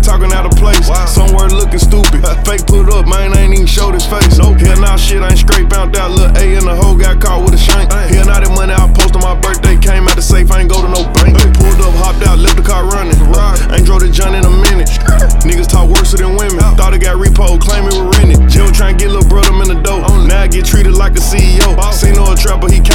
talking out of place. Somewhere looking stupid. Fake put up, man, ain't even showed his face. Hell nah, shit ain't straight, found out Lil A in the hole got caught with a shank. Hell nah, that money I post on my birthday came out the safe, I ain't go to no bank. Pulled up, hopped out, left the car running. Ain't drove the John in a minute. Niggas talk worse than women. Thought it got repo, claim it was rented. Jill tryna get lil' brother in the dough. Now I get treated like a CEO. Seen no trapper, he